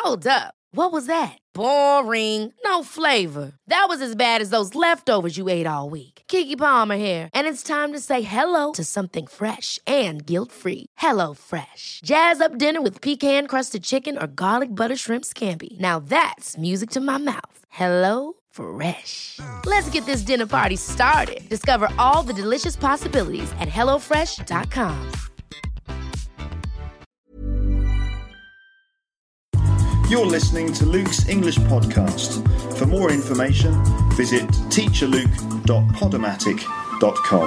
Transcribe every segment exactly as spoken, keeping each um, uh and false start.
Hold up. What was that? Boring. No flavor. That was as bad as those leftovers you ate all week. Keke Palmer here, and it's time to say hello to something fresh and guilt-free. Hello Fresh. Jazz up dinner with pecan-crusted chicken or garlic butter shrimp scampi. Now that's music to my mouth. Hello Fresh. Let's get this dinner party started. Discover all the delicious possibilities at hello fresh dot com. You're listening to Luke's English Podcast. For more information, visit teacher luke dot podomatic dot com.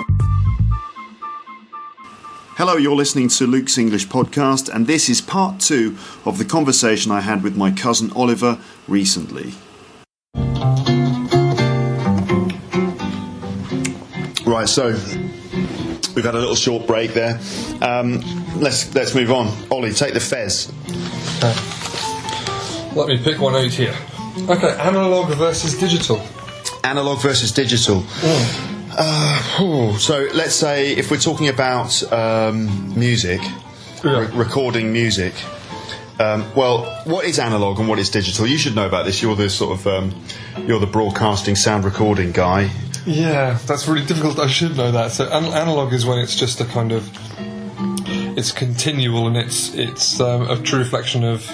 Hello, you're listening to Luke's English Podcast, and this is part two of the conversation I had with my cousin Oliver recently. Right, so we've had a little short break there. Um, let's let's move on. Ollie, take the fez. Okay. Let me pick one out here. Okay, analog versus digital. Analog versus digital. Mm. Uh, oh, so let's say if we're talking about um, music, Yeah. re- recording music. Um, well, what is analog and what is digital? You should know about this. You're the sort of um, you're the broadcasting, sound recording guy. Yeah, that's really difficult. I should know that. So an- analog is when it's just a kind of, it's continual and it's it's um, a true reflection of.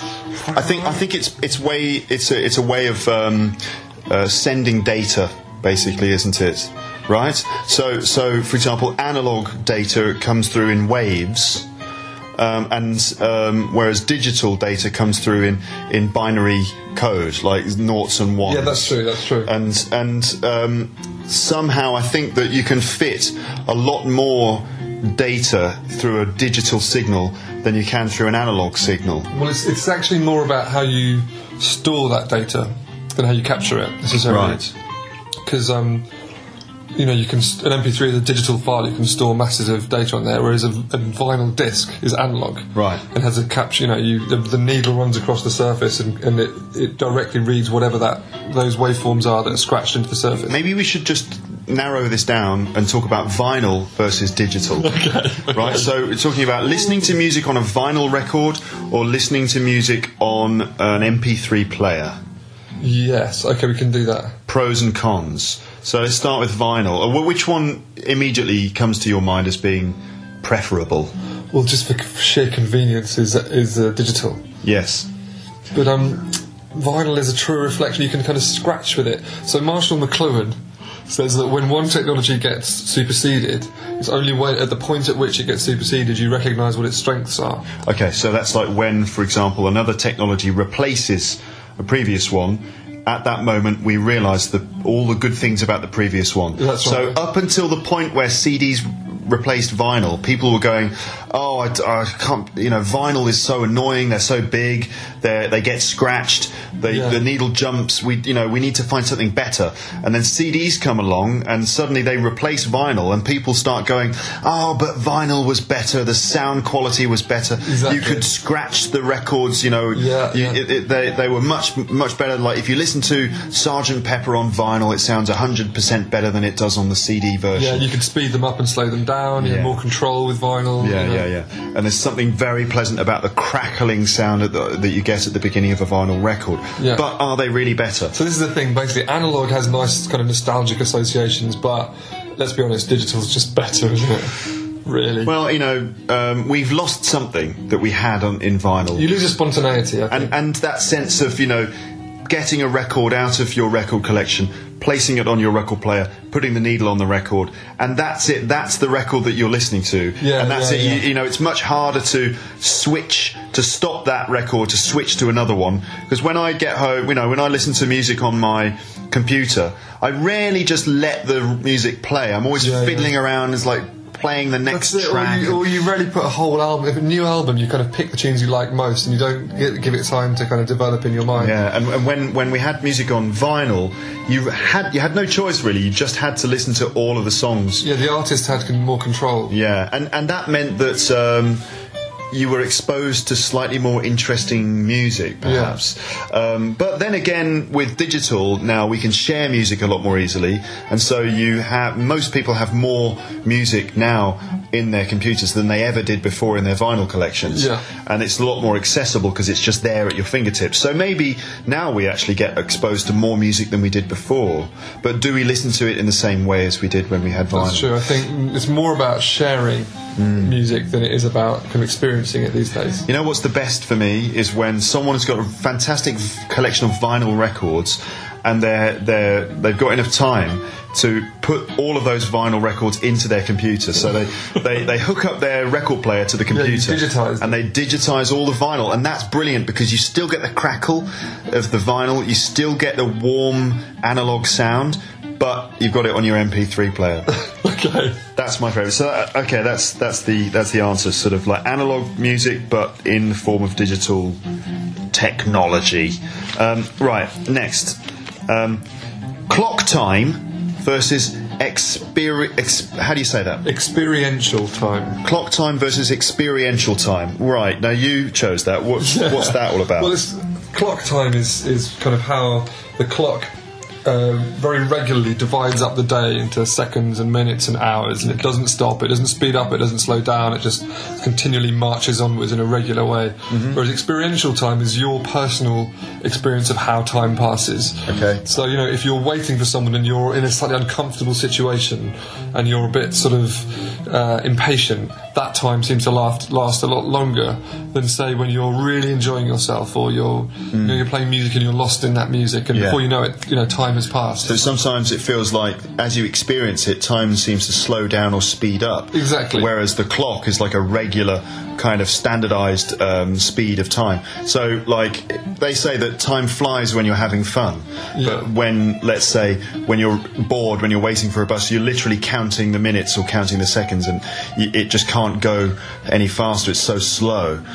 I think I think it's it's way it's a it's a way of um, uh, sending data, basically, isn't it? Right. So so for example, analog data comes through in waves, um, and um, whereas digital data comes through in, in binary code, like noughts and ones. Yeah, that's true. That's true. And and um, somehow I think that you can fit a lot more data through a digital signal than you can through an analog signal. Well, it's it's actually more about how you store that data than how you capture it necessarily. Right. Because um, you know, you can st- an M P three is a digital file. You can store masses of data on there, whereas a, a vinyl disc is analog. Right. And has a capture. You know, you the, the needle runs across the surface, and, and it, it directly reads whatever that those waveforms are that are scratched into the surface. Maybe we should just narrow this down and talk about vinyl versus digital. Okay, okay. Right, so we're talking about listening to music on a vinyl record or listening to music on an M P three player. Yes. Okay, we can do that. Pros and cons. So let's start with vinyl. Uh, Which one immediately comes to your mind as being preferable? Well, just for sheer convenience, is is uh, digital. Yes. But um, vinyl is a true reflection. You can kind of scratch with it. So Marshall McLuhan says that when one technology gets superseded, it's only when, at the point at which it gets superseded, you recognise what its strengths are. Okay, so that's like when, for example, another technology replaces a previous one. At that moment, we realise the, all the good things about the previous one. That's so right. up until the point where C Ds replaced vinyl, people were going, oh, I, I can't, you know, vinyl is so annoying, they're so big, they they get scratched, they, Yeah. the needle jumps, we, you know, we need to find something better. And then C Ds come along and suddenly they replace vinyl and people start going, oh, but vinyl was better, the sound quality was better, Exactly. you could scratch the records, you know, Yeah, you, yeah. It, it, they, they were much, much better. Like if you listen to Sergeant Pepper on vinyl, it sounds one hundred percent better than it does on the C D version. Yeah, you can speed them up and slow them down. You Yeah. have more control with vinyl. Yeah, you know. yeah, yeah. And there's something very pleasant about the crackling sound at the, that you get at the beginning of a vinyl record. Yeah. But are they really better? So this is the thing. Basically, analog has nice kind of nostalgic associations, but let's be honest, digital's just better, isn't it? Really. Well, you know, um, we've lost something that we had on, in vinyl. You lose your spontaneity, I think. and, and that sense of, you know, getting a record out of your record collection, placing it on your record player, putting the needle on the record, and that's it. That's the record that you're listening to. Yeah, and that's yeah, it. yeah. You, you know, it's much harder to switch, to stop that record, to switch to another one. Because when I get home, you know, when I listen to music on my computer, I rarely just let the music play. I'm always Yeah, fiddling yeah. around as like playing the next That's it, track. or you, or you rarely put a whole album. If a new album, you kind of pick the tunes you like most, and you don't give, give it time to kind of develop in your mind. Yeah, and, and when, when we had music on vinyl, you had you had no choice really. You just had to listen to all of the songs. Yeah, the artist had con- more control. Yeah, and and that meant that um, you were exposed to slightly more interesting music, perhaps. Um, but then again, with digital now, we can share music a lot more easily, and so you have most people have more music now in their computers than they ever did before in their vinyl collections. Yeah. And it's a lot more accessible because it's just there at your fingertips. So maybe now we actually get exposed to more music than we did before. But do we listen to it in the same way as we did when we had vinyl? That's true. I think it's more about sharing mm. music than it is about kind of experiencing it these days. You know what's the best for me is when someone's got a fantastic v- collection of vinyl records and they're, they're, they've got enough time to put all of those vinyl records into their computer. So they, they, they hook up their record player to the computer. Yeah, you digitise and they digitise all the vinyl. And that's brilliant because you still get the crackle of the vinyl, you still get the warm analogue sound, but you've got it on your M P three player. Okay. That's my favourite. So, uh, okay, that's that's the that's the answer. Sort of like analogue music, but in the form of digital technology. Um, right, next. Um, clock time versus experi- ex- how do you say that? Experiential time. Clock time versus experiential time. Right, now you chose that. What's, Yeah. what's that all about? Well, it's, clock time is, is kind of how the clock uh, very regularly divides up the day into seconds and minutes and hours, and it doesn't stop, it doesn't speed up, it doesn't slow down, it just continually marches onwards in a regular way. Mm-hmm. Whereas experiential time is your personal experience of how time passes. Okay. So, you know, if you're waiting for someone and you're in a slightly uncomfortable situation and you're a bit sort of uh, impatient, that time seems to last, last a lot longer than, say, when you're really enjoying yourself or you're, mm. you know, you're playing music and you're lost in that music, and yeah. before you know it, you know, time has passed. So sometimes it feels like as you experience it, time seems to slow down or speed up. Exactly. Whereas the clock is like a regular kind of standardised um, speed of time. So, like, they say that time flies when you're having fun. Yeah. But when, let's say, when you're bored, when you're waiting for a bus, you're literally counting the minutes or counting the seconds, and y- it just can't go any faster. It's so slow.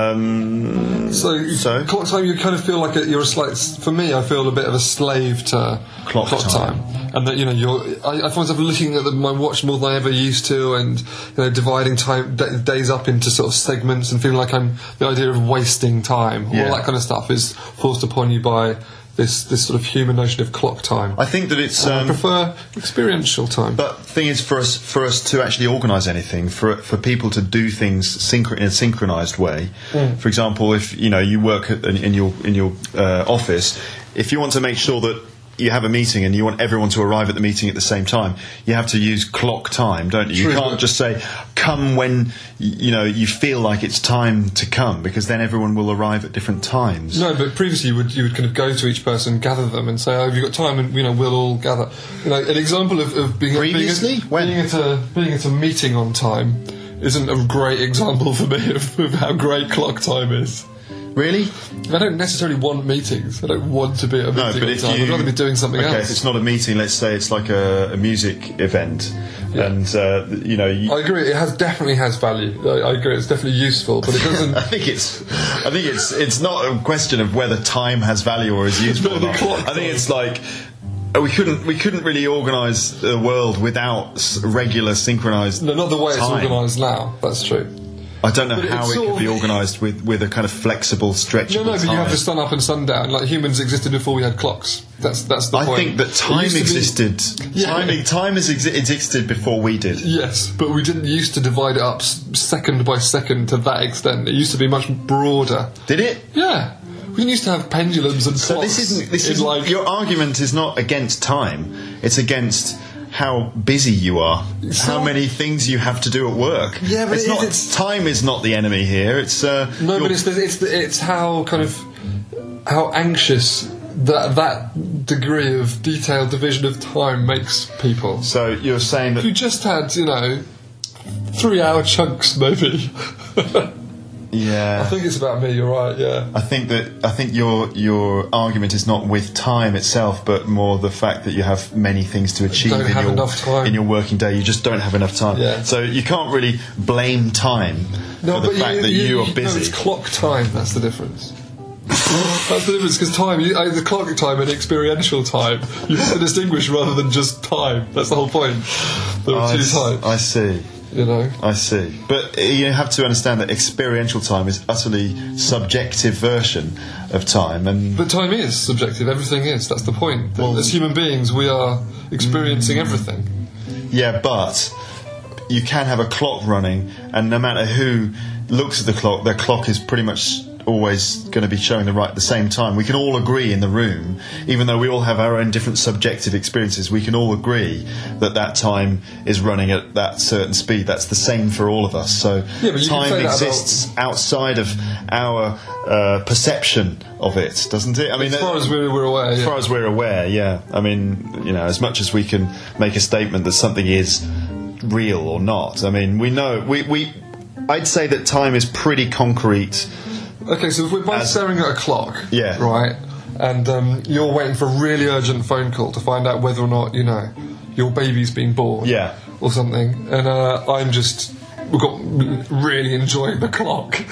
Um, so, so, clock time, you kind of feel like a, you're a slight. For me, I feel a bit of a slave to clock, clock time. time. And that, you know, you're, I, I find myself looking at the, my watch more than I ever used to, and, you know, dividing time d- days up into sort of segments, and feeling like I'm the idea of wasting time. Yeah. All that kind of stuff is forced upon you by this this sort of human notion of clock time. I think that it's. Um, I prefer experiential time. But the thing is, for us for us to actually organise anything, for for people to do things synchro- in a synchronised way. Mm. For example, if you know you work at, in, in your in your uh, office, if you want to make sure that you have a meeting and you want everyone to arrive at the meeting at the same time, you have to use clock time, don't you? True, you can't just say come when you know you feel like it's time to come, because then everyone will arrive at different times. No, but previously you would you would kind of go to each person, gather them, and say, "Oh, have you got time?" And, you know, we'll all gather. You know, an example of, of being previously being at, when being at a being at a meeting on time isn't a great example for me of, of how great clock time is. Really? I don't necessarily want meetings. I don't want to be at a meeting no, but on if time. you, I'd rather be doing something okay, else. Okay, if it's not a meeting, let's say it's like a, a music event, yeah. and uh, you know. You, I agree. It has definitely has value. I, I agree. It's definitely useful, but it doesn't. I think it's. I think it's. It's not a question of whether time has value or is useful. No, or not. I think it's like. We couldn't. We couldn't really organise the world without regular synchronised. No, not the way time. it's organised now. That's true. I don't know but how it could be organised with, with a kind of flexible, stretchable No, no, but time. you have the sun up and sundown. Like humans existed before we had clocks. That's that's the I point. I think that time existed. Be, yeah. Time, time has exi- existed before we did. Yes, but we didn't used to divide it up s- second by second to that extent. It used to be much broader. Did it? Yeah. We didn't used to have pendulums and so clocks. this isn't. This in isn't like, your argument is not against time. It's against how busy you are, so, how many things you have to do at work. Yeah, but it's it not. is, it's, time is not the enemy here. It's uh, no, but it's the, it's the, it's how kind of how anxious that that degree of detailed division of time makes people. So you're saying that if you just had, you know, three-hour chunks, maybe. Yeah, I think it's about me. You're right. Yeah, I think that I think your your argument is not with time itself, but more the fact that you have many things to achieve don't in have your enough time. in your working day. You just don't have enough time. Yeah. So you can't really blame time no, for the but fact you, that you, you are you, busy. No, it's clock time. That's the difference. That's the difference, because time, you, uh, the clock time and experiential time, you have to distinguish rather than just time. That's the whole point. There are I two s- times. I see. You know, I see. But you have to understand that experiential time is utterly subjective version of time, and but time is subjective. Everything is. That's the point. Well, as human beings, we are experiencing everything. Yeah, but you can have a clock running, and no matter who looks at the clock, their clock is pretty much always going to be showing the right the same time. We can all agree in the room, even though we all have our own different subjective experiences, we can all agree that that time is running at that certain speed. That's the same for all of us. So yeah, time exists about... outside of our uh, perception of it, doesn't it? I mean, as far as we're, we're aware. As yeah. far as we're aware, yeah. I mean, you know, as much as we can make a statement that something is real or not. I mean, we know we we. I'd say that time is pretty concrete. Okay, so if we're both As, staring at a clock, yeah. right, and um, you're waiting for a really urgent phone call to find out whether or not, you know, your baby's been born, yeah. or something, and uh, I'm just got really enjoying the clock,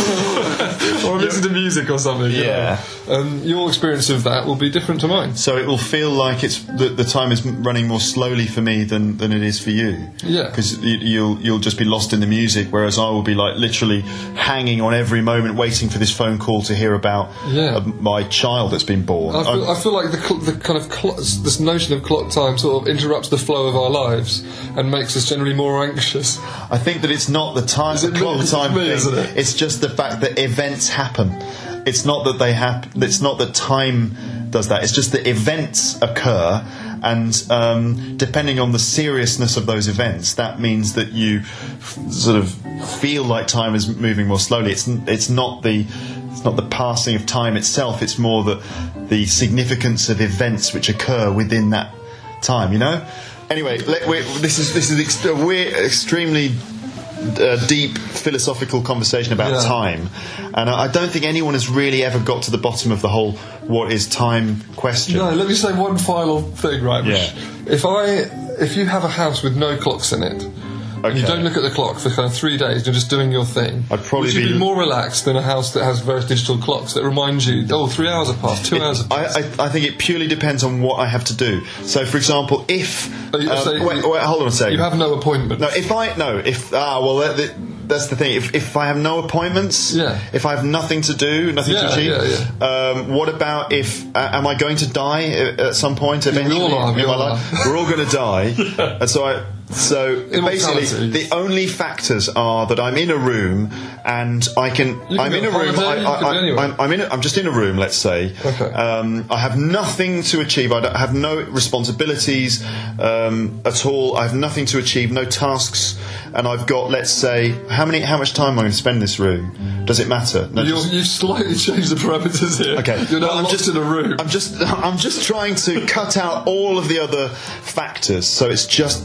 or I'm listening to music or something. Yeah. You know? um, your experience of that will be different to mine. So it will feel like it's the, the time is running more slowly for me than, than it is for you. Yeah. Because you, you'll you'll just be lost in the music, whereas I will be like literally hanging on every moment, waiting for this phone call to hear about yeah. uh, my child that's been born. I feel, I feel like the, cl- the kind of cl- this notion of clock time sort of interrupts the flow of our lives and makes us generally more anxious. I think that it's not the time, Is the it clock me? time It's me, thing. isn't it? It's just the fact that events happen. It's not that they happen. It's not that time does that. It's just that events occur, and um, depending on the seriousness of those events, that means that you f- sort of feel like time is moving more slowly. It's it's not the it's not the passing of time itself. It's more the the significance of events which occur within that time. You know. Anyway, let, we're, this is this is ex- we're extremely. Uh, deep philosophical conversation about yeah. time, and I don't think anyone has really ever got to the bottom of the whole what is time question. No, let me say one final thing, right? Yeah. If I, if you have a house with no clocks in it, Okay. and you don't look at the clock for kind of three days, you're just doing your thing, I'd probably would you be... be more relaxed than a house that has various digital clocks that remind you, oh, three hours have passed, two It, hours have passed? I, I, I think it purely depends on what I have to do. So, for example, if Oh, you- um, so wait, you- wait, hold on a second. You have no appointment. No, if I no, if ah, well, that, that, that's the thing. If if I have no appointments, Yeah. if I have nothing to do, nothing Yeah, to achieve, yeah, Um, what about if uh, am I going to die at, at some point eventually all are, we in my all life? are. We're all going to die, and so I. So basically, Immortality. the only factors are that I'm in a room and I can. You can I'm go in a on room. holiday, I, you can I, be anywhere. I'm, I'm in. A, I'm just in a room. Let's say. Okay. Um, I have nothing to achieve. I don't have no responsibilities um, at all. I have nothing to achieve. No tasks. And I've got. Let's say how many. How much time am I going to spend in this room? Does it matter? No, You're, just- you've slightly changed the parameters here. Okay, You're now well, I'm locked just in a room. I'm just I'm just trying to cut out all of the other factors, so it's just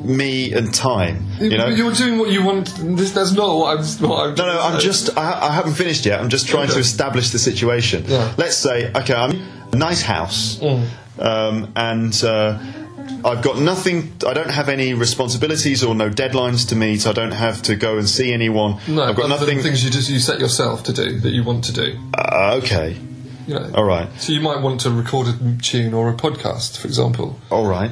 me and time. You know, You're doing what you want. This, that's not what I'm. What I'm no, no. I'm just I, I haven't finished yet. I'm just trying Okay. to establish the situation. Yeah. Let's say, okay, I'm in a nice house, Mm. um, and. Uh, I've got nothing. I don't have any responsibilities or no deadlines to meet. I don't have to go and see anyone. No, I've got other than nothing. things you just you set yourself to do that you want to do. Uh, okay, You know. all right, So you might want to record a tune or a podcast, for example. all right.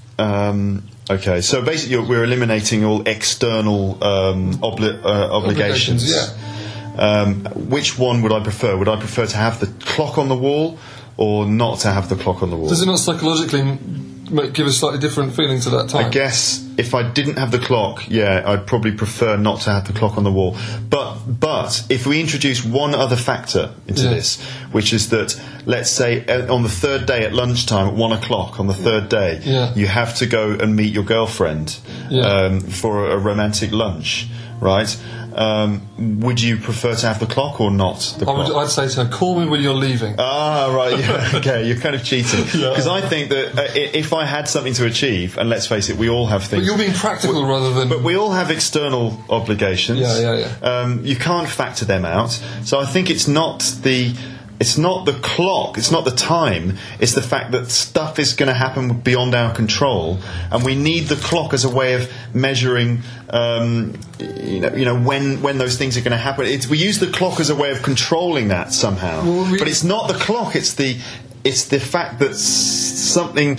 Um, okay, so basically, you're, we're eliminating all external um, obli- uh, obligations. Obligations, Um, which one would I prefer? Would I prefer to have the clock on the wall, or not to have the clock on the wall? Does it not psychologically m- make, give a slightly different feeling to that time? I guess if I didn't have the clock, yeah, I'd probably prefer not to have the clock on the wall. But but if we introduce one other factor into Yeah. this, which is that, let's say uh, on the third day at lunchtime at one o'clock on the third day, Yeah. you have to go and meet your girlfriend Yeah. um, for a romantic lunch, right? Um, would you prefer to have the clock or not the I would, clock? I'd say to her, call me when you're leaving. Ah, right, yeah, okay, you're kind of cheating. Yeah. Because I think that uh, i- if I had something to achieve, and let's face it, we all have things. But you're being practical rather than... But we all have external obligations. Yeah, yeah, yeah. Um, you can't factor them out. So I think it's not the... It's not the clock, it's not the time, it's the fact that stuff is going to happen beyond our control, and we need the clock as a way of measuring, um, you know, you know when, when those things are going to happen. It's, we use the clock as a way of controlling that somehow, Well, we- but it's not the clock, it's the, it's the fact that s- something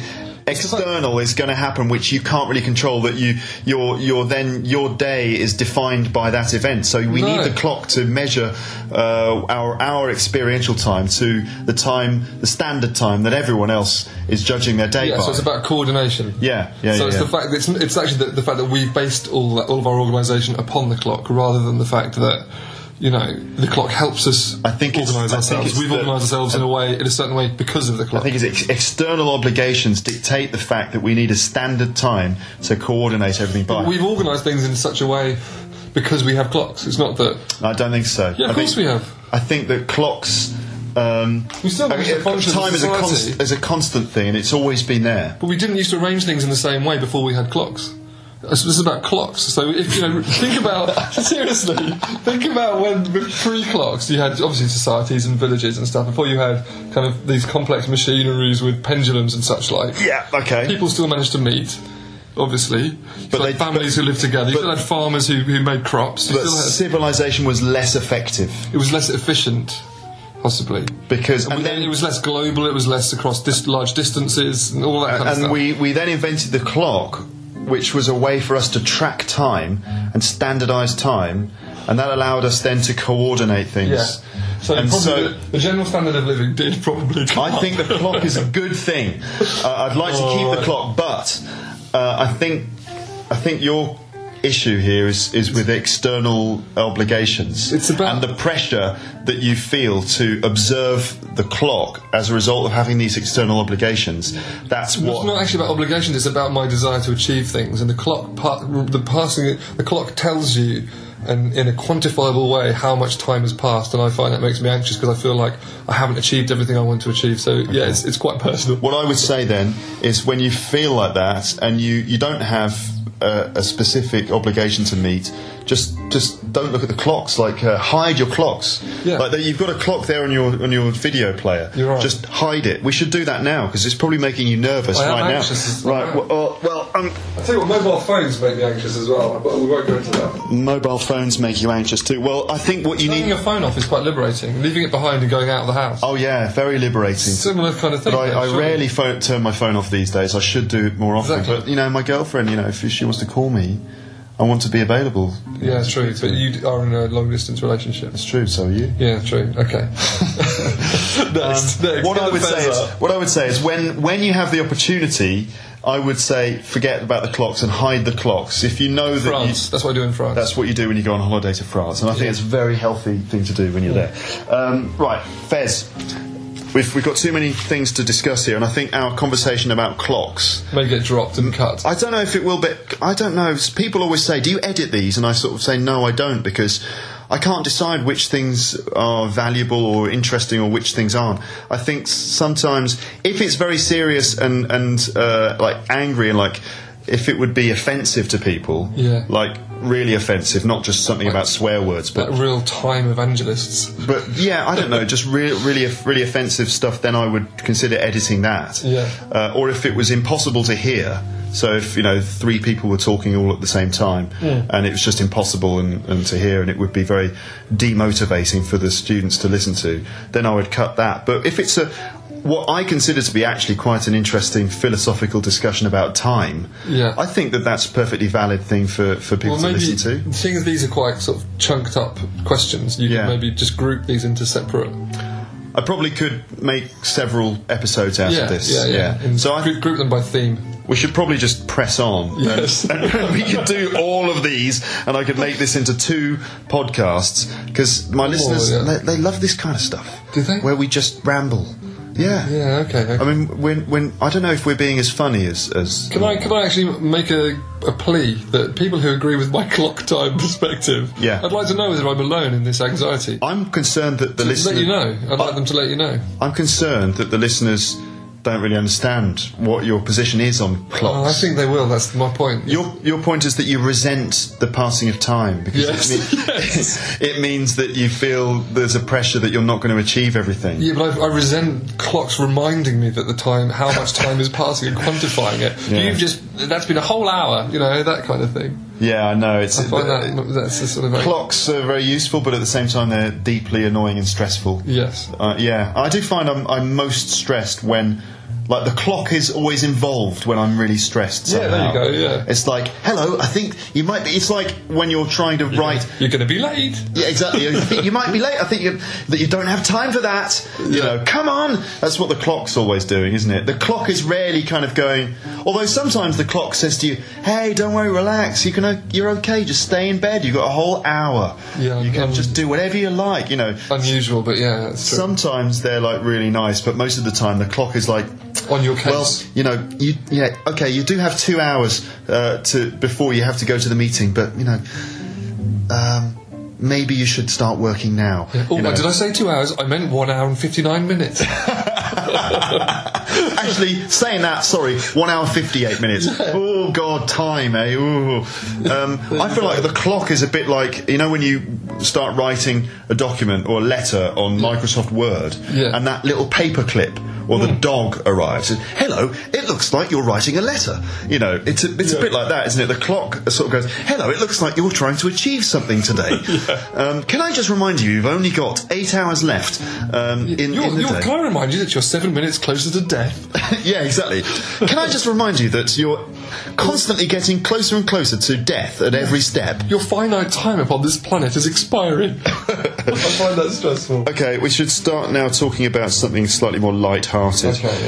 external is going to happen, which you can't really control. That you, your, your then your day is defined by that event. So we No. need the clock to measure uh, our our experiential time to the time, the standard time that everyone else is judging their day Yeah, by. so it's about coordination. Yeah, yeah, So yeah, it's yeah. the fact that it's, it's actually the, the fact that we've based all that, all of our organisation upon the clock, rather than the fact that, you know, the clock helps us I think it's- organise I think ourselves. it's We've the- organised ourselves in a way, in a certain way, because of the I clock. think it's ex- external obligations dictate the fact that we need a standard time to coordinate everything by. We've organised things in such a way because we have clocks. It's not that. I don't think so. Yeah, of I course think, we have. I think that clocks. Um, We still I mean, manage to function as a time is a, society. const- is a constant thing, and it's always been there. But we didn't used to arrange things in the same way before we had clocks. This is about clocks. So if you know, think about seriously, think about when with pre-clocks you had obviously societies and villages and stuff. Before you had kind of these complex machineries with pendulums and such like. Yeah, okay. People still managed to meet. Obviously, But but like they- families who lived together. You but- still had farmers who, who made crops. You But still had, civilization was less effective it was less efficient, possibly. because, And and then then it was less global. It was less across dis- large distances and all that kind of and stuff. we, we then invented the clock, which was a way for us to track time and standardise time, and that allowed us then to coordinate things. Yeah. So, And probably so- the, the general standard of living did probably. Come I up. think the clock is a good thing. Uh, I'd like to keep the right. clock, but uh, I think I think your issue here is, is with external obligations. It's about- and the pressure that you feel to observe the clock as a result of having these external obligations. That's It's what. not actually about obligations. It's about my desire to achieve things, and the clock, pa- the passing, the clock tells you, and in a quantifiable way, how much time has passed, and I find that makes me anxious because I feel like I haven't achieved everything I want to achieve. So yeah, it's, it's quite personal. What I would say then is when you feel like that and you, you don't have a, a specific obligation to meet, just just don't look at the clocks. Like uh, hide your clocks. Yeah. Like that you've got a clock there on your on your video player. You're right. Just hide it. We should do that now because it's probably making you nervous I am right anxious as now. well. Right. Well, well um, I tell you what, mobile phones make me anxious as well, but we won't go into that. mobile phones make you anxious too. Well, I think what you Turning need. your phone off is quite liberating. Leaving it behind and going out of the house. Oh yeah, very liberating. Similar kind of thing. But I, though, I surely. rarely phone, turn my phone off these days. I should do it more often. Exactly. But you know, my girlfriend, you know, if she wants to call me, I want to be available. Yeah, it's true. But you are in a long distance relationship. It's true. So are you. Yeah, true. Okay. next, next. What Get I the would say fez is, up. what I would say is, when when you have the opportunity, I would say forget about the clocks and hide the clocks. If you know that France. you, That's what I do in France. that's what you do when you go on holiday to France, and I think Yeah. it's a very healthy thing to do when you're there. Um, right, Fez. We've, we've got too many things to discuss here, and I think our conversation about clocks. May get dropped and cut. I don't know if it will, but I don't know. People always say, "Do you edit these?" And I sort of say, "No, I don't," because I can't decide which things are valuable or interesting or which things aren't. I think sometimes, if it's very serious and and uh, like angry and like, if it would be offensive to people, Yeah. like really offensive, not just something about swear words, but Like real time evangelists. but yeah, I don't know, just re- really, really offensive stuff. Then I would consider editing that. Yeah. Uh, or if it was impossible to hear, so if you know three people were talking all at the same time, and it was just impossible and, and to hear, and it would be very demotivating for the students to listen to, then I would cut that. But if it's a what I consider to be actually quite an interesting philosophical discussion about time, Yeah. I think that that's a perfectly valid thing for, for people Well, to maybe listen to. seeing as these are quite sort of chunked up questions, you Yeah. could maybe just group these into separate. I probably could make several episodes out Yeah, of this. yeah, yeah. And So I group, group them by theme. we should probably just press on. Yes. And, and we could do all of these, and I could make this into two podcasts because my listeners yeah. they, they love this kind of stuff. Do they? Where we just ramble. Yeah. Yeah. Okay. okay. I mean, when when I don't know if we're being as funny as as. Can I can I actually make a, a plea that people who agree with my clock time perspective? Yeah. I'd like to know whether I'm alone in this anxiety. I'm concerned that the To listeners. let you know. I'd like them to let you know. I'm concerned that the listeners don't really understand what your position is on clocks. Oh, I think they will. That's my point. Your your point is that you resent the passing of time because Yes, it, mean- yes. it means that you feel there's a pressure that you're not going to achieve everything. Yeah, but I, I resent clocks reminding me that the time, how much time is passing and quantifying it. Yeah. You've just, that's been a whole hour, you know, that kind of thing. Yeah, I know. It's I find uh, that that's a sort of a, clocks are very useful, but at the same time they're deeply annoying and stressful. Yes. Uh, yeah, I do find I'm I'm most stressed when Like, the clock is always involved when I'm really stressed somehow. Yeah, there you go, yeah. It's like, hello, I think you might be... It's like when you're trying to you're write... Gonna, you're going to be late. Yeah, exactly. You think you might be late. I think you, that you don't have time for that. You Yeah. know, come on. That's what the clock's always doing, isn't it? The clock is rarely kind of going... Although sometimes the clock says to you, hey, don't worry, relax. You can, uh, you're okay. Just stay in bed. You've got a whole hour. Yeah, you can um, just do whatever you like, you know. Unusual, but yeah, that's true. Sometimes they're, like, really nice, but most of the time the clock is like... On your case. Well, you know, you yeah, okay, you do have two hours uh, to before you have to go to the meeting, but you know, um, maybe you should start working now. Yeah. Oh, you know. did I say two hours? I meant one hour and fifty-nine minutes. Actually, saying that, sorry, one hour fifty-eight minutes. Oh God, time, eh? Ooh. Um, I feel like the clock is a bit like, you know, when you start writing a document or a letter on Microsoft Word, Yeah. and that little paper clip. Or the dog arrives and, hello, it looks like you're writing a letter. You know, it's a, it's Yeah. a bit like that, isn't it? The clock sort of goes, hello, it looks like you're trying to achieve something today. Yeah. um, can I just remind you, you've only got eight hours left um, in, You're, in the you're, day. can I remind you that you're seven minutes closer to death? Yeah, exactly. Can I just remind you that you're constantly getting closer and closer to death at every step? Your finite time upon this planet is expiring. I find that stressful. Okay, we should start now talking about something slightly more light-hearted. Okay,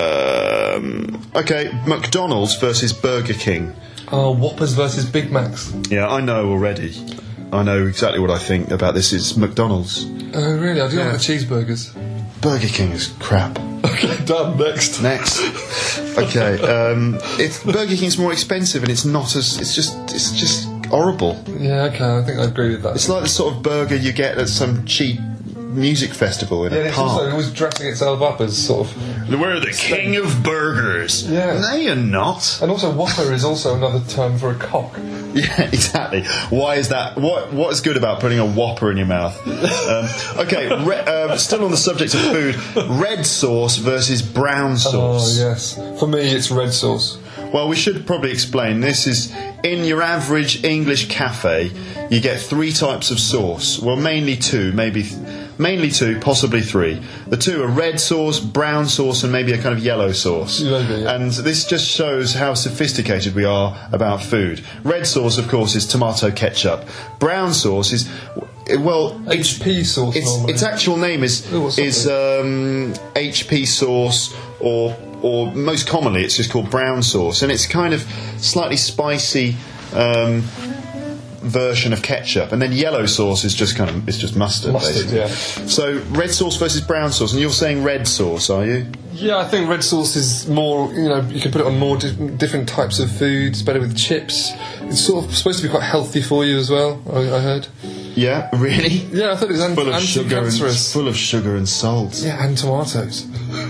um, okay, McDonald's versus Burger King. Oh, Whoppers versus Big Macs. Yeah, I know already. I know exactly what I think about this. It's McDonald's. Oh, really? I do Yeah. like the cheeseburgers. Burger King is crap. Okay, done. Next. Next. Okay, um, if Burger King's more expensive and it's not as... It's just... It's just horrible. Yeah, okay, I think I agree with that. It's like the sort of burger you get at some cheap music festival in yeah, a it's park. also always dressing itself up as sort of... We're the king of burgers. Yeah. No, you're not. And also, Whopper is also another term for a cock. Yeah, exactly. Why is that? What What is good about putting a Whopper in your mouth? Um, okay, re- um, still on the subject of food, red sauce versus brown sauce. Oh, yes. For me, it's red sauce. Well, we should probably explain. This is, in your average English cafe, you get three types of sauce. Well, mainly two, maybe... Th- mainly two, possibly three. The two are red sauce, brown sauce, and maybe a kind of yellow sauce. Maybe, yeah. And this just shows how sophisticated we are about food. Red sauce, of course, is tomato ketchup. Brown sauce is... Well, H P sauce, its, normally. its actual name is Oh, what's is um, H P sauce, or or most commonly it's just called brown sauce, and it's kind of slightly spicy um, version of ketchup. And then yellow sauce is just kind of it's just mustard, Mustard, basically. yeah. So red sauce versus brown sauce, and you're saying red sauce, are you? Yeah, I think red sauce is more, you know, you can put it on more di- different types of foods, better with chips. It's sort of supposed to be quite healthy for you as well, I, I heard. Yeah, really? Yeah, I thought it was an- Full of sugar and anti-cancerous. full of sugar and salt. Yeah, and tomatoes.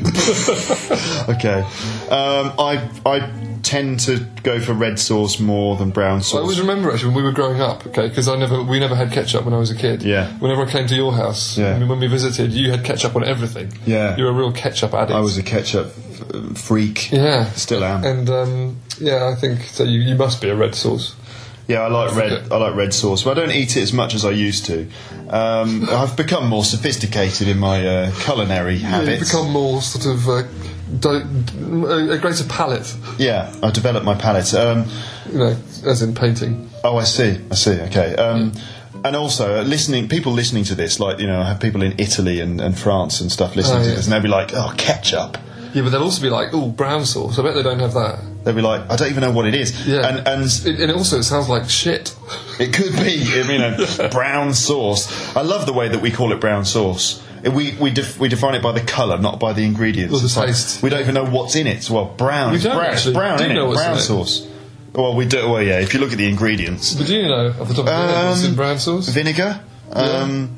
Okay, um, I I tend to go for red sauce more than brown sauce. I always remember actually when we were growing up, okay, because I never, we never had ketchup when I was a kid. Yeah. Whenever I came to your house, Yeah. I mean, when we visited, you had ketchup on everything. Yeah. You were a real ketchup addict. I was a ketchup f- freak. Yeah. Still am. And um, yeah, I think so. You, you must be a red sauce. Yeah, I like red. Okay. I like red sauce, but I don't eat it as much as I used to. Um, I've become more sophisticated in my uh, culinary Yeah, habits. you've become more sort of uh, do- a, a greater palate, Yeah, I developed my palate. Um, you know, as in painting. oh, I see. I see. Okay. Um, and also, uh, listening, people listening to this, like you know, I have people in Italy and, and France and stuff listening Oh, to yeah. this, and they'll be like, "Oh, ketchup." Yeah, but they'll also be like, oh, brown sauce. I bet they don't have that. They'll be like, "I don't even know what it is." Yeah. And and It, and also, it sounds like shit. it could be, you know, brown sauce. I love the way that we call it brown sauce. We we def- we define it by the colour, not by the ingredients. Or the It's like, taste. we don't even know what's in it. Well, brown. We it's don't brown. It's actually. brown, Do you innit? know what's Brown in it? sauce. Well, we do. Well, yeah. If you look at the ingredients, But do you know, off the top of your head, what's in Um, brown sauce? vinegar, um,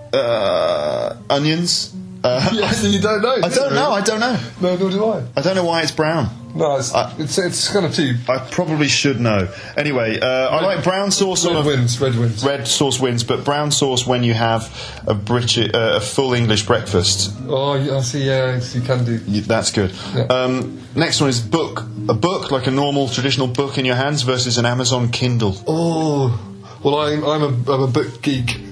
uh, onions. Uh, Yes, you don't know. I don't know. I don't know. No, nor do I. I don't know why it's brown. No, it's, I- it's, it's kind of too. I probably should know. Anyway, uh, I like brown sauce on Red a wins, red wins. red sauce wins, but brown sauce when you have a British, uh, a full English breakfast. Oh, yeah, I see, yeah, you can do. Y- That's good. Yeah. Um, next one is book. A book, like a normal traditional book in your hands, versus an Amazon Kindle. Oh, well, I'm, I'm, a, I'm a book geek.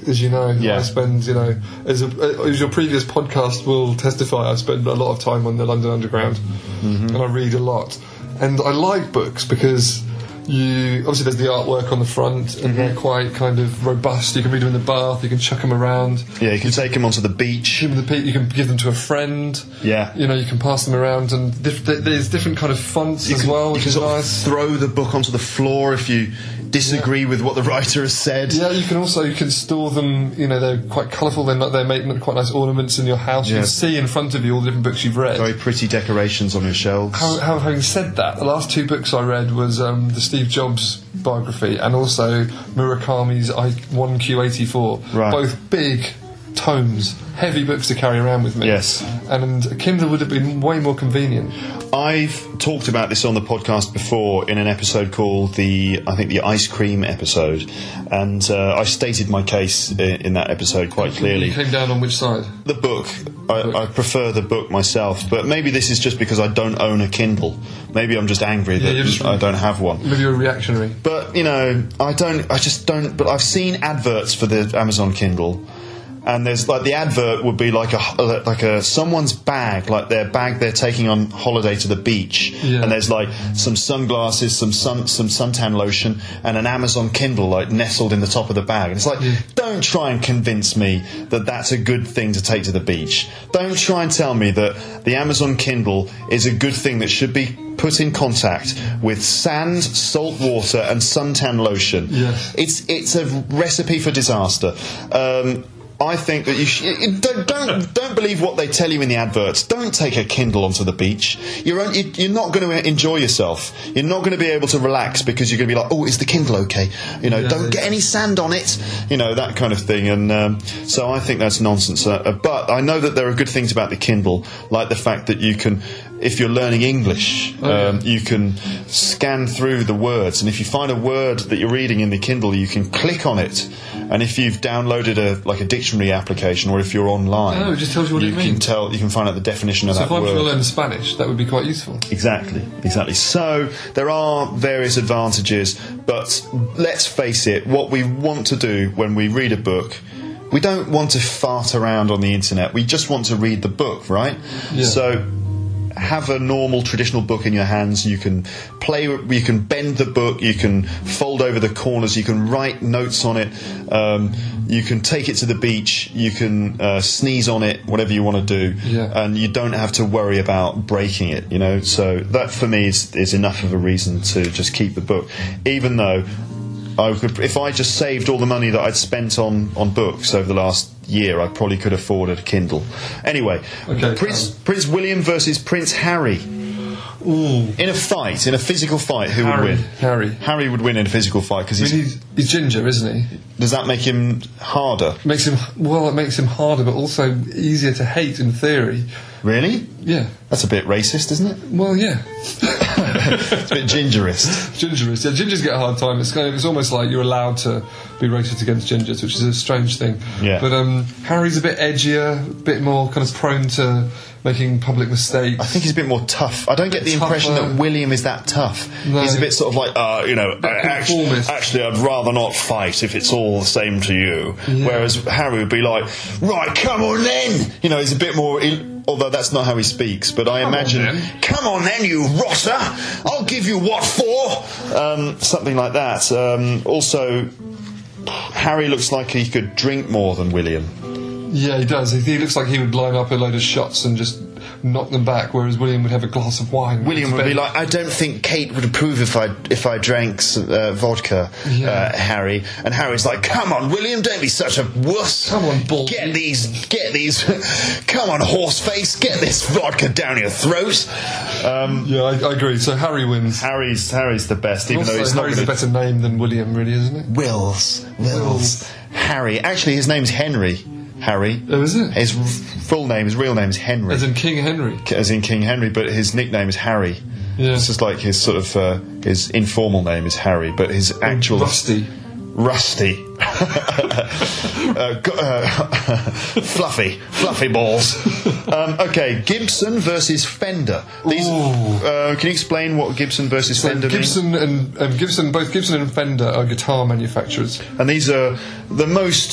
as you know. Yeah. I spend, you know, as, a, as your previous podcast will testify, I spend a lot of time on the London Underground, mm-hmm. and I read a lot. And I like books because you obviously there's the artwork on the front, and mm-hmm. they're quite kind of robust. You can read them in the bath, you can chuck them around. Yeah, you can take them onto the beach. You can give them to a friend. Yeah, you know, you can pass them around, and diff- there's different kind of fonts you as can, well, which you can is nice. Throw the book onto the floor if you disagree yeah. with what the writer has said. Yeah, you can also you can store them. You know, they're quite colourful. They're not, they make quite nice ornaments in your house. You yes. can see in front of you all the different books you've read. Very pretty decorations on your shelves. How, how, having said that, the last two books I read was um, the Steve Jobs biography and also Murakami's I- one Q eighty-four. Right. Both big tomes, heavy books to carry around with me. Yes. And a Kindle would have been way more convenient. I've talked about this on the podcast before in an episode called the, I think the ice cream episode, and uh, I stated my case in, in that episode quite clearly. You came down on which side? The book. I, book. I prefer the book myself, but maybe this is just because I don't own a Kindle. Maybe I'm just angry that yeah, just, I don't have one. Maybe you're reactionary. But, you know, I don't, I just don't, but I've seen adverts for the Amazon Kindle. And there's like the advert would be like a like a someone's bag, like their bag they're taking on holiday to the beach, yeah. and there's like some sunglasses, some sun some suntan lotion, and an Amazon Kindle like nestled in the top of the bag. And it's like, yeah. don't try and convince me that that's a good thing to take to the beach. Don't try and tell me that the Amazon Kindle is a good thing that should be put in contact with sand, salt water, and suntan lotion. Yes. It's it's a recipe for disaster. Um, I think that you sh- don't, don't don't believe what they tell you in the adverts. Don't take a Kindle onto the beach. You're you're not going to enjoy yourself. You're not going to be able to relax because you're going to be like, oh, is the Kindle okay? You know, yeah, don't get any sand on it. You know, that kind of thing. And um, so I think that's nonsense. Uh, but I know that there are good things about the Kindle, like the fact that you can, if you're learning English, oh, yeah. um, you can scan through the words, and if you find a word that you're reading in the Kindle, you can click on it. And if you've downloaded a like a dictionary application, or if you're online, oh, it just tells you what you it can means. tell you can find out the definition of so that word. So if I'm trying to learn Spanish, that would be quite useful. Exactly, exactly. So there are various advantages, but let's face it, what we want to do when we read a book, we don't want to fart around on the internet. We just want to read the book, right? Yeah. So have a normal traditional book in your hands. You can play, you can bend the book, you can fold over the corners, you can write notes on it, um, you can take it to the beach, you can uh, sneeze on it, whatever you want to do, yeah. and you don't have to worry about breaking it, you know. So that for me is, is enough of a reason to just keep the book, even though I could, if I just saved all the money that I'd spent on, on books over the last year, I probably could afford a Kindle. Anyway, okay, Prince um, Prince William versus Prince Harry. Ooh. In a fight, in a physical fight, who Harry, would win? Harry. Harry would win in a physical fight because he's, I mean, he's he's ginger, isn't he? Does that make him harder? Makes him well. It makes him harder, but also easier to hate in theory. Really? Yeah. That's a bit racist, isn't it? Well, yeah. It's a bit gingerist. Gingerist. Yeah, gingers get a hard time. It's kind of, it's almost like you're allowed to be racist against gingers, which is a strange thing. Yeah. But um, Harry's a bit edgier, a bit more kind of prone to making public mistakes. I think he's a bit more tough. I don't get the tougher. impression that William is that tough. No. He's a bit sort of like, uh, you know, actually, conformist. actually, I'd rather not fight if it's all the same to you. Yeah. Whereas Harry would be like, right, come on then. You know, he's a bit more. Although that's not how he speaks, but I come imagine, on, come on then, you rotter! I'll give you what for? Um, something like that. Um, also, Harry looks like he could drink more than William. Yeah, he does. He looks like he would line up a load of shots and just knock them back, whereas William would have a glass of wine. William would be like, I don't think Kate would approve if I if I drank uh, vodka, yeah. uh, Harry. And Harry's like, come on, William, don't be such a wuss. Come on, bull. Get these, get these, come on, horseface, get this vodka down your throat. Um, yeah, I, I agree. So Harry wins. Harry's Harry's the best, even also, though he's not Harry's gonna... a better name than William, really, isn't it? Wills, Wills, Wills. Harry. Actually, his name's Henry. Harry. Oh, is it? His r- full name, his real name is Henry. As in King Henry. As in King Henry, but his nickname is Harry. Yeah. It's just like his sort of uh, his informal name is Harry, but his actual Rusty. Rusty. uh, go- uh, fluffy, fluffy balls. Um, okay, Gibson versus Fender. These, uh, can you explain what Gibson versus so Fender Gibson means? and um, Gibson, both Gibson and Fender are guitar manufacturers, And these are the most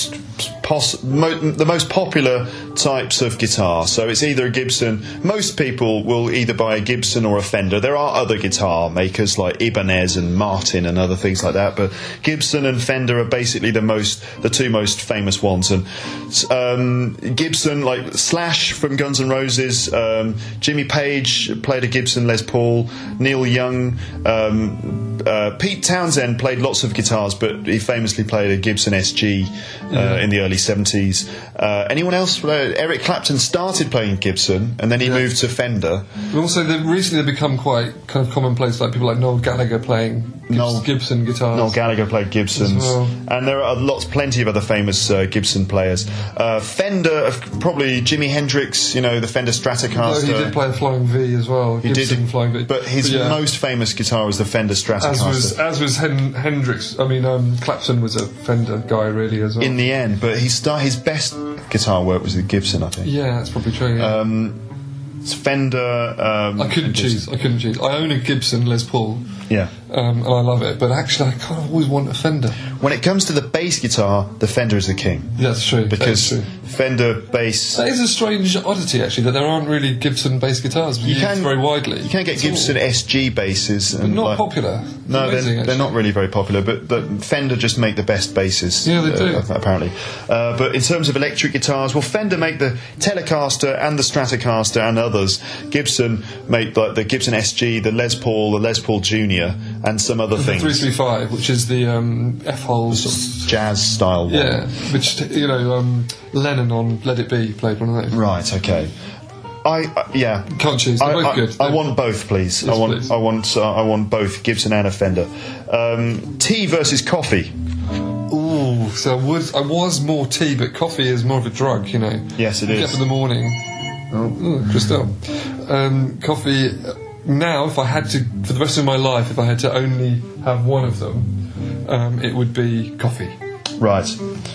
Pos- mo- the most popular types of guitar. So it's either a Gibson. Most people will either buy a Gibson or a Fender. There are other guitar makers like Ibanez and Martin and other things like that, but Gibson and Fender are basically the most, the two most famous ones. And um, Gibson, like Slash from Guns N' Roses, um, Jimmy Page played a Gibson Les Paul, Neil Young, um, uh, Pete Townsend played lots of guitars, but he famously played a Gibson S G uh, yeah. in the early seventies. Uh, anyone else? Uh, Eric Clapton started playing Gibson, and then he yeah. moved to Fender. But also, they've recently they've become quite kind of commonplace, like people like Noel Gallagher playing Gibson, Noel, Gibson guitars. Noel Gallagher played Gibsons, well. And there are lots, plenty of other famous uh, Gibson players. Uh, Fender, probably Jimi Hendrix. You know, the Fender Stratocaster. No, he did play the Flying V as well. He Gibson did, Flying V. But his but yeah. most famous guitar was the Fender Stratocaster. As was, as was Hen- Hendrix. I mean, um, Clapton was a Fender guy, really, as well. In the end, but he start, his best guitar work was the Gibson, I think. Yeah, that's probably true. Yeah. Um, it's Fender. Um, I couldn't choose. I couldn't choose. I own a Gibson Les Paul. Yeah. Um, and I love it, but actually, I kind of always want a Fender. When it comes to the bass guitar, the Fender is the king. That's true. Because that is true. Fender bass. That is a strange oddity, actually, that there aren't really Gibson bass guitars you used can, very widely. You can get Gibson all. S G basses, but and not like, popular. No, amazing, they're, they're not really very popular. But the Fender just make the best basses. Yeah, they do. Uh, apparently. Uh, but in terms of electric guitars, well, Fender make the Telecaster and the Stratocaster and others. Gibson make like the Gibson S G, the Les Paul, the Les Paul Junior, and some other the things. three three five, which is the um, F-holes sort of jazz style one. Yeah, which, you know, um, Lennon on Let It Be played one of those. Right, okay. I uh, yeah. Can't choose. They're I, both I, good. I want both, please. Yes, I want please. I want uh, I want both Gibson and a Fender. Um, tea versus coffee. Ooh, so I was I was more tea, but coffee is more of a drug, you know. Yes, it you is. Get up in the morning. Oh, oh Christelle. Um, coffee. Now, if I had to, for the rest of my life, if I had to only have one of them, um, it would be coffee. Right.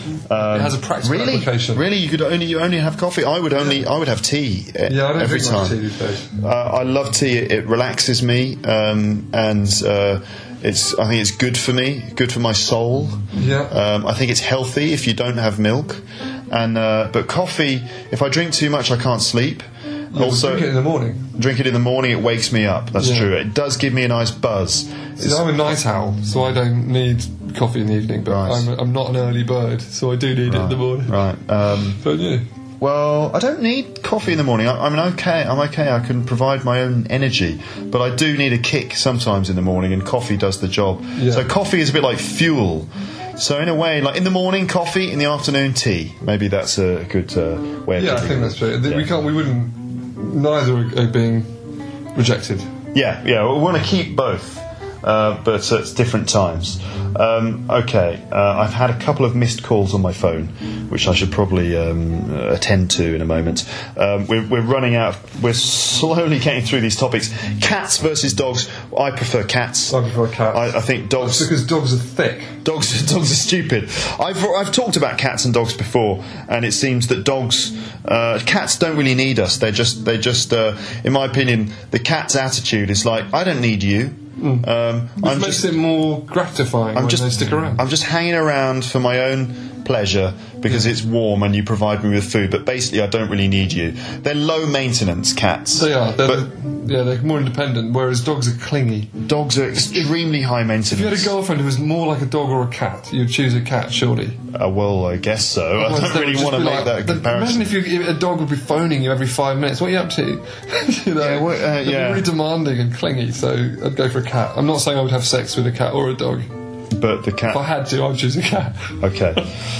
Um, it has a practical really? application. Really, you could only you only have coffee. I would only I would have tea. Yeah, I don't every drink time. much tea these days. Uh, I love tea. It, it relaxes me, um, and uh, it's I think it's good for me, good for my soul. Yeah. Um, I think it's healthy if you don't have milk, and uh, but coffee. If I drink too much, I can't sleep. Yeah, also, drink it in the morning. Drink it in the morning, it wakes me up. That's yeah. true. It does give me a nice buzz. See, I'm a night owl, so I don't need coffee in the evening. But right. I'm, a, I'm not an early bird, so I do need right. it in the morning. Right. Um, but yeah. Well, I don't need coffee in the morning. I, I mean, okay, I'm okay. I can provide my own energy, but I do need a kick sometimes in the morning, and coffee does the job. Yeah. So coffee is a bit like fuel. So in a way, like in the morning, coffee; in the afternoon, tea. Maybe that's a good uh, way of yeah, I think it. that's true. Yeah. We can't. We wouldn't. Neither are being rejected. Yeah, yeah. We want to keep both, uh, but at different times. Um, okay, uh, I've had a couple of missed calls on my phone, which I should probably um, attend to in a moment. Um, we're, we're running out. We're slowly getting through these topics. Cats versus dogs. I prefer cats. I prefer cats. I, I think dogs. That's because dogs are thick. Dogs, dogs are stupid. I've I've talked about cats and dogs before, and it seems that dogs, uh, cats don't really need us. They just they just, uh, in my opinion, the cat's attitude is like, I don't need you. Mm. Um, Which I'm makes just, it more gratifying I'm when just, they stick around. I'm just hanging around for my own pleasure because yeah. it's warm and you provide me with food, but basically I don't really need you. They're low maintenance cats. They are. They're but the, yeah, they're more independent, whereas dogs are clingy. Dogs are extremely high maintenance. If you had a girlfriend who was more like a dog or a cat, you'd choose a cat, surely. Uh, well, I guess so. I don't really want to make like, that comparison. Imagine if, you, if a dog would be phoning you every five minutes. What are you up to? you know, yeah, well, uh, they'd yeah. be really demanding and clingy, so I'd go for a cat. I'm not saying I would have sex with a cat or a dog. But the cat... If I had to, I would choose a cat. Okay.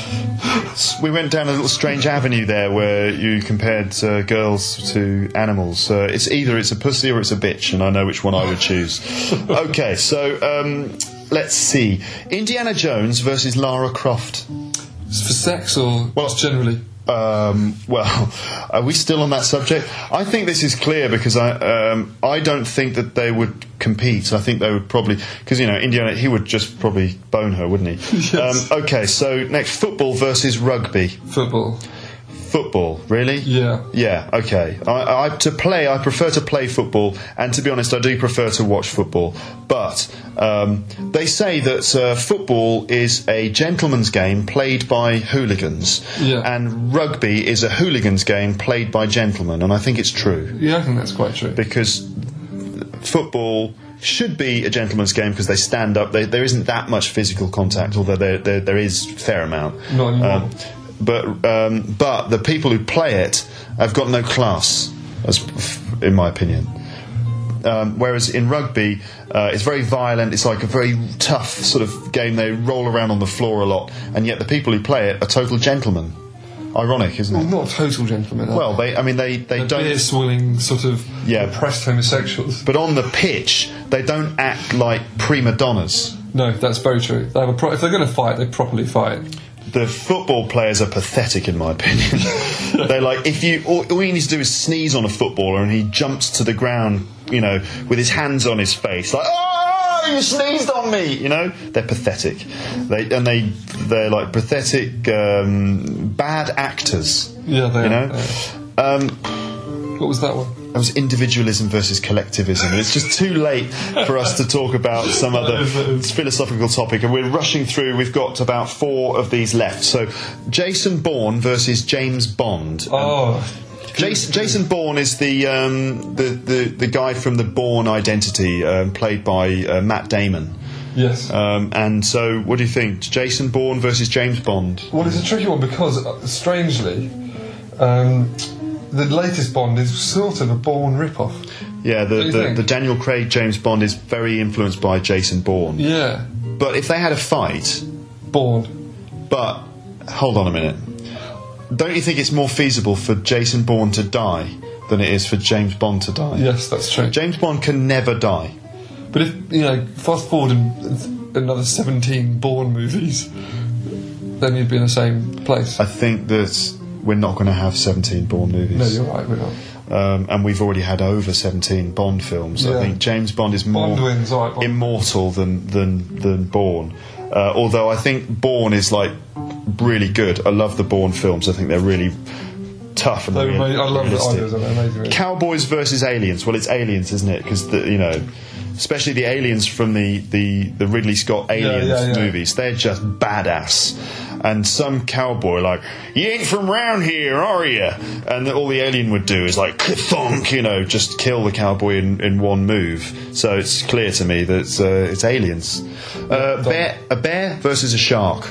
We went down a little strange avenue there where you compared uh, girls to animals. Uh, it's either it's a pussy or it's a bitch, and I know which one I would choose. Okay, so um, let's see. Indiana Jones versus Lara Croft. For sex or well, just generally? Um, well, are we still on that subject? I think this is clear because I um, I don't think that they would compete. I think they would probably, because you know Indiana, he would just probably bone her, wouldn't he? Yes. Um, okay, so next, football versus rugby. Football. Football, really? Yeah. Yeah, okay. I, I, to play, I prefer to play football, and to be honest, I do prefer to watch football. But um, they say that uh, football is a gentleman's game played by hooligans, Yeah. and rugby is a hooligan's game played by gentlemen, and I think it's true. Yeah, I think that's quite true. Because football should be a gentleman's game because they stand up. They, there isn't that much physical contact, although there there, there is a fair amount. Not anymore. Um, but um, but the people who play it have got no class, as in my opinion. Um, whereas in rugby, uh, it's very violent. It's like a very tough sort of game. They roll around on the floor a lot, and yet the people who play it are total gentlemen. Ironic, isn't it? Well, not total gentlemen. Well, they, I mean, they, they They're don't. beer-swilling sort of Yeah. oppressed homosexuals. But on the pitch, they don't act like prima donnas. No, that's very true. They have a pro- if they're going to fight, they properly fight. The football players are pathetic, in my opinion. They're like, if you all, all you need to do is sneeze on a footballer, and he jumps to the ground, you know, with his hands on his face, like, oh, you sneezed on me, you know. They're pathetic. They and they they're like pathetic, um, bad actors. Yeah, they you are. know. They are. Um, What was that one? It was individualism versus collectivism. And it's just too late for us to talk about some other philosophical topic, and we're rushing through. We've got about four of these left. So, Jason Bourne versus James Bond. Oh, Jason, Jason Bourne is the, um, the the the guy from the Bourne Identity, um, played by uh, Matt Damon. yes. Um, and so, what do you think? Jason Bourne versus James Bond? Well, it's a tricky one because, uh, strangely, um, the latest Bond is sort of a Bourne rip-off. Yeah, What do the, you the, think? the Daniel Craig James Bond is very influenced by Jason Bourne. Yeah, But if they had a fight, Bourne. but hold on a minute, don't you think it's more feasible for Jason Bourne to die than it is for James Bond to die? Yes, that's true. James Bond can never die. But if, you know, fast forward in another seventeen Bourne movies, then you'd be in the same place. I think that we're not going to have seventeen Bourne movies. No, you're right, we're not. Um, and we've already had over seventeen Bond films. Yeah. I think James Bond is more Bond wins, all right, Bond. immortal than than than Bourne. Uh, although I think Bourne is like really good. I love the Bourne films. I think they're really tough and They were real- amazing. I love the realistic. ideas of it, amazing. really. Cowboys versus aliens. Well, it's aliens, isn't it? Because you know, especially the aliens from the the, the Ridley Scott Aliens yeah, yeah. movies. They're just badass. And some cowboy like, you ain't from round here, are you? And all the alien would do is like, thunk, you know, just kill the cowboy in, in one move. So it's clear to me that it's, uh, it's aliens. Uh, bear, a bear versus a shark.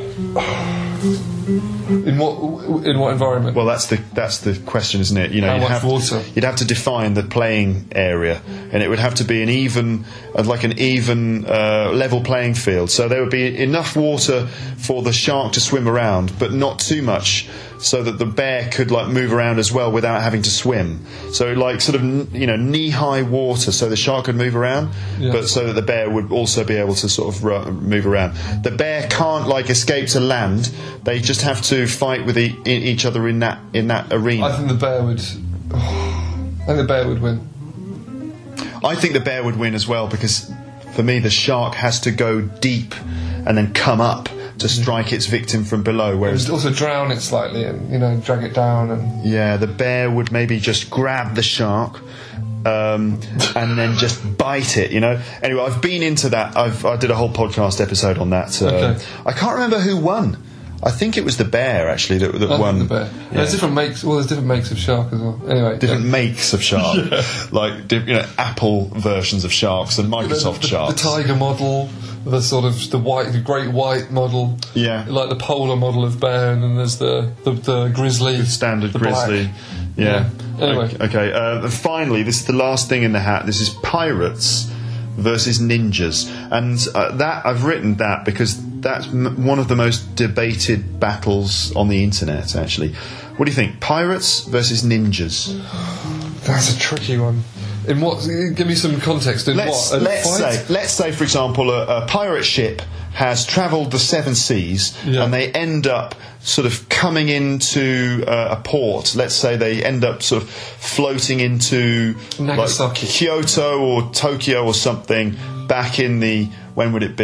In what in what environment? Well, that's the that's the question, isn't it? You know, How you'd much have water? you'd have to define the playing area, and it would have to be an even, uh, like an even uh, level playing field. So there would be enough water for the shark to swim around, but not too much, so that the bear could like move around as well without having to swim. So like sort of you know knee high water, so the shark could move around, Yeah. but so that the bear would also be able to sort of ru- move around. The bear can't like escape to land; they just have to fight with e- e- each other in that in that arena. I think the bear would. I think the bear would win. I think the bear would win as well, because for me the shark has to go deep and then come up to strike its victim from below, whereas It would also drown it slightly and, you know, drag it down and. yeah, the bear would maybe just grab the shark um, and then just bite it, you know. Anyway, I've been into that. I've I did a whole podcast episode on that. Uh, Okay. I can't remember who won. I think it was the bear actually that, that I won. think the bear. Yeah. There's different makes. Well, there's different makes of shark as well. Anyway, Different yeah. makes of shark, like di- you know, Apple versions of sharks and Microsoft the, the, sharks. The tiger model, the sort of the white, the great white model. Yeah. Like the polar model of bear, and then there's the the, the grizzly, Standard the grizzly. black. Yeah. Yeah. Anyway. Okay. okay. Uh, and finally, this is the last thing in the hat. This is pirates versus ninjas, and uh, that I've written that because that's m- one of the most debated battles on the internet. Actually, what do you think? Pirates versus ninjas. That's a tricky one. In what? Give me some context. In Let's what? A let's fight? say let's say for example a, a pirate ship has travelled the seven seas Yeah. and they end up sort of coming into uh, a port. Let's say they end up sort of floating into like Nagasaki. Kyoto or Tokyo or something back in the when would it be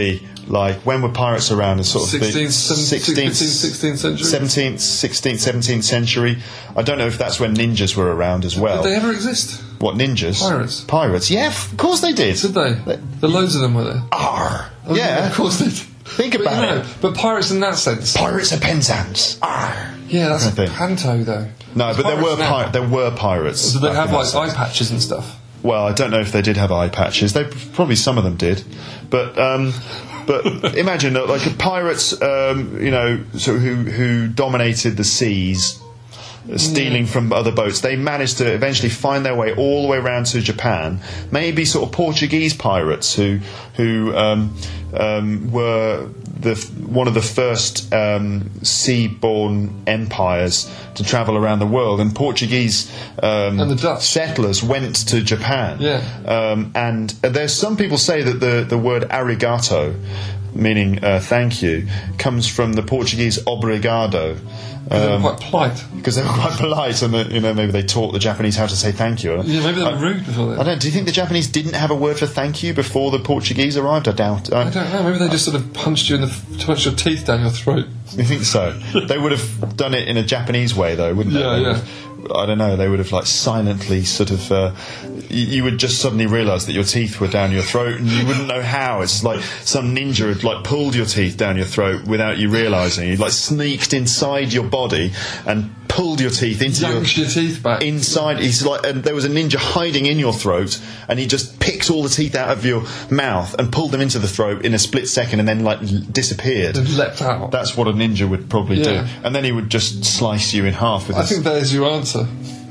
like when were pirates around? In sort of sixteenth, sixteenth, sixteenth century, seventeenth, sixteenth, seventeenth century. I don't know if that's when ninjas were around as well. Did they ever exist? What, ninjas? Pirates. Pirates. Yeah, of course they did. Did they? The loads of them were there. Arr. Oh, yeah, of course they did. Think But, about you know, it. but pirates in that sense. Pirates are Penzance. Arr. Yeah, that's I think. panto though. No, but there were Pirates now. pi- there were pirates. Did they back have in like that eye sense. patches and stuff? Well, I don't know if they did have eye patches. They probably some of them did, but um, but imagine that like pirates, um, you know, so who who dominated the seas, uh, stealing from other boats. They managed to eventually find their way all the way around to Japan. Maybe sort of Portuguese pirates who who um, um, were the one of the first um, sea-borne empires to travel around the world, and Portuguese um, And the Dutch. settlers went to Japan. Yeah. Um, and there's some people say that the, the word arigato, meaning uh, thank you, comes from the Portuguese obrigado. They were Um, quite polite. because they were quite polite, and the, you know maybe they taught the Japanese how to say thank you. Yeah, maybe they were I- rude before I that. don't. Do you think the Japanese didn't have a word for thank you before the Portuguese arrived? I doubt. I, I don't know. Maybe they just sort of punched you in the punched your teeth down your throat. You think so? They would have done it in a Japanese way, though, wouldn't they? Yeah, They would yeah. have- I don't know. They would have like silently sort of. Uh, you, you would just suddenly realise that your teeth were down your throat, and you wouldn't know how. It's like some ninja had like pulled your teeth down your throat without you realising. He'd like sneaked inside your body and pulled your teeth into your. Yanked your teeth back. Inside, he's like, and there was a ninja hiding in your throat, and he just picked all the teeth out of your mouth and pulled them into the throat in a split second, and then like l- disappeared. And leapt out. That's what a ninja would probably Yeah. do, and then he would just slice you in half with I his think there's your answer.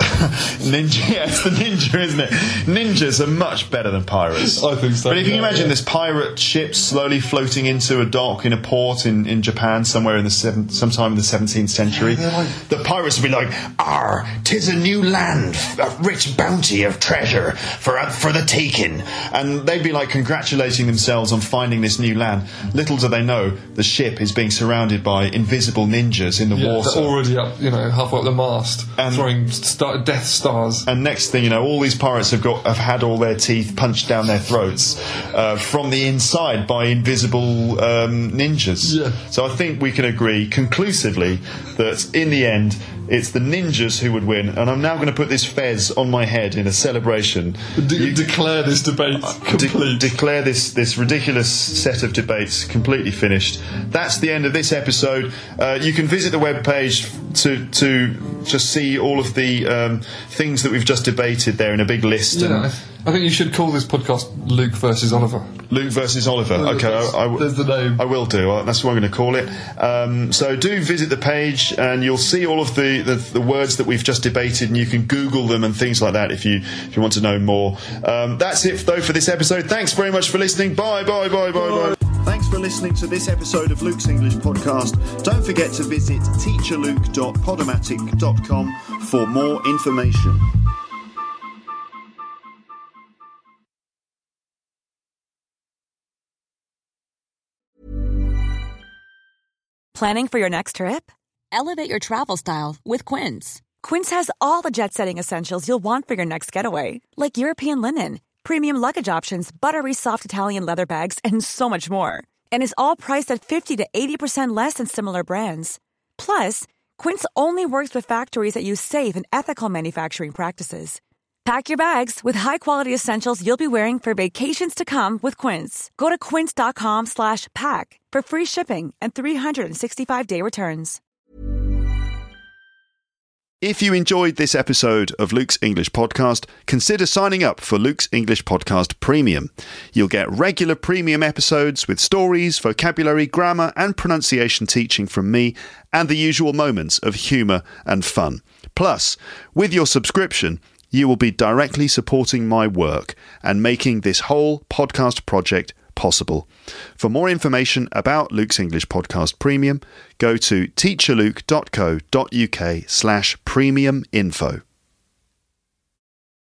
ninja. Yeah, it's the ninja, isn't it? Ninjas are much better than pirates. I think so, But if you can yeah, imagine yeah. this pirate ship slowly floating into a dock in a port in, in Japan somewhere in the seven, sometime in the seventeenth century, they're like- the pirates would be like, "Arr, 'tis a new land, a rich bounty of treasure for for the taking," and they'd be like congratulating themselves on finding this new land. Little do they know, the ship is being surrounded by invisible ninjas in the Yeah, water. they're already up, you know, halfway up the mast, And- throwing star- Death Stars. And next thing you know, all these pirates have got have had all their teeth punched down their throats uh, from the inside by invisible um, ninjas. Yeah. So I think we can agree conclusively that in the end, it's the ninjas who would win. And I'm now going to put this fez on my head in a celebration. De- You- declare this debate de- complete. declare this this ridiculous set of debates completely finished. That's the end of this episode. Uh, you can visit the webpage to to just see all of the um, things that we've just debated there in a big list. yeah, And I, I think you should call this podcast Luke versus Oliver. Luke versus Oliver. Okay, I, There's- I, there's the name. I will do. Uh, That's what I'm going to call it. Um, so do visit the page, and you'll see all of the, the, the words that we've just debated, and you can Google them and things like that if you if you want to know more. Um, that's it though for this episode. Thanks very much for listening. Bye bye bye bye bye. Thanks for listening to this episode of Luke's English Podcast. Don't forget to visit teacher luke dot podomatic dot com for more information. Planning for your next trip? Elevate your travel style with Quince. Quince has all the jet-setting essentials you'll want for your next getaway, like European linen, premium luggage options, buttery soft Italian leather bags, and so much more. And is all priced at fifty to eighty percent less than similar brands. Plus, Quince only works with factories that use safe and ethical manufacturing practices. Pack your bags with high-quality essentials you'll be wearing for vacations to come with Quince. Go to quince dot com slash pack for free shipping and three sixty-five day returns. If you enjoyed this episode of Luke's English Podcast, consider signing up for Luke's English Podcast Premium. You'll get regular premium episodes with stories, vocabulary, grammar and pronunciation teaching from me, and the usual moments of humour and fun. Plus, with your subscription, you will be directly supporting my work and making this whole podcast project possible. For more information about Luke's English Podcast Premium, go to teacher luke dot co dot uk slash premium info.